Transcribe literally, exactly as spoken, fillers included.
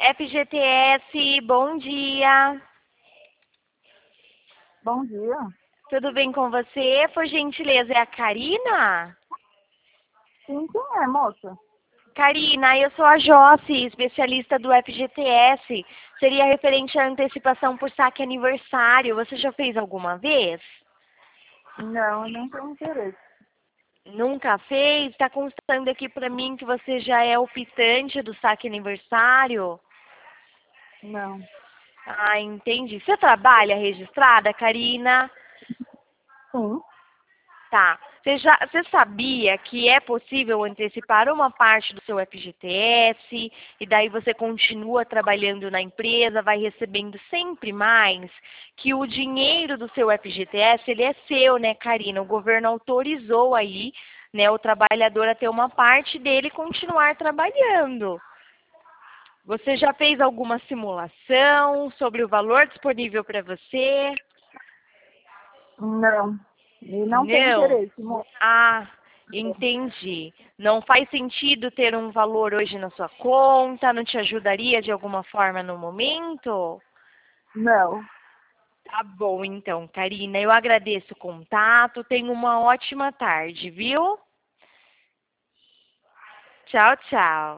F G T S, bom dia. Bom dia. Tudo bem com você? Por gentileza, é a Karina? Sim, quem é, moça? Karina, eu sou a Josi, especialista do F G T S. Seria referente à antecipação por saque aniversário. Você já fez alguma vez? Não, eu não tenho interesse. Nunca fez? Está constando aqui para mim que você já é optante do saque aniversário? Não. Ah, entendi. Você trabalha registrada, Karina? Sim. Tá. Você já, você sabia que é possível antecipar uma parte do seu F G T S e daí você continua trabalhando na empresa, vai recebendo sempre mais, que o dinheiro do seu F G T S, ele é seu, né, Karina? O governo autorizou aí, né, o trabalhador a ter uma parte dele e continuar trabalhando. Você já fez alguma simulação sobre o valor disponível para você? Não. E não tenho Não. interesse, moça. Ah, entendi. Não faz sentido ter um valor hoje na sua conta? Não te ajudaria de alguma forma no momento? Não. Tá bom, então, Karina. Eu agradeço o contato. Tenha uma ótima tarde, viu? Tchau, tchau.